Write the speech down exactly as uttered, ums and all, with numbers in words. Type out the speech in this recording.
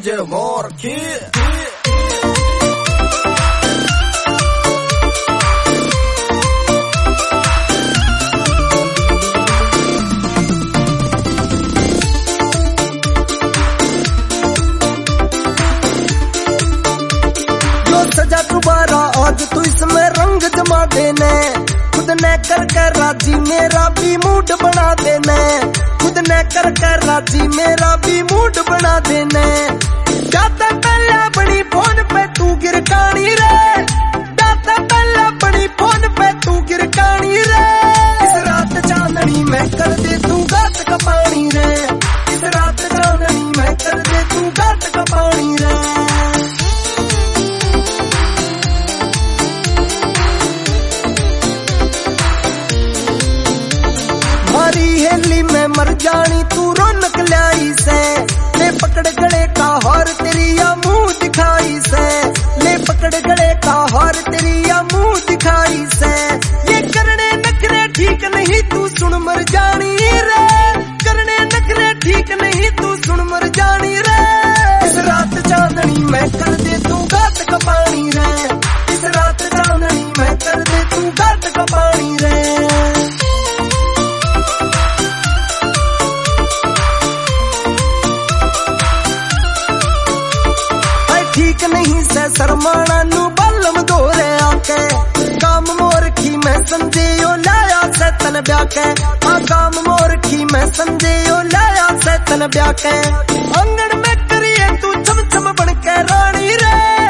समझे मोर की सजा दोबारा आज तू इसमें रंग जमा देने खुद ने कर कर राजी मेरा भी मूड बना देने खुद ने कर कर राजी मेरा भी मूड बना देने जाता पहले बड़ी फोन पे तू गिरकानी रे जाता पहले बड़ी फोन पे तू गिरकानी रे इस रात चांदनी में कर दे तू गात का पानी रे इस रात चांदनी में कर दे तू गात का पानी रे हेली में मर जानी तू रौनक लाई से ले पकड़ गले का हार तेरी या मुंह दिखाई से ले पकड़ गले का हार तेरी या मुंह दिखाई से ये करने नखरे ठीक नहीं तू सुन मर जानी रे करने नखरे ठीक नहीं तू सुन मर जानी रे इस रात चांदनी में कर दे तू गात का पानी रे इस रात चांदनी में कर दे तू गात का पानी रे ठीक नहीं से शर्माना नू बलम दोरे आके काम मोरखी में संजेयो लाया से तन ब्याके आ काम मोरखी में संजेयो लाया से तन ब्याके आंगन में करिए तू छम छम बन के रानी रे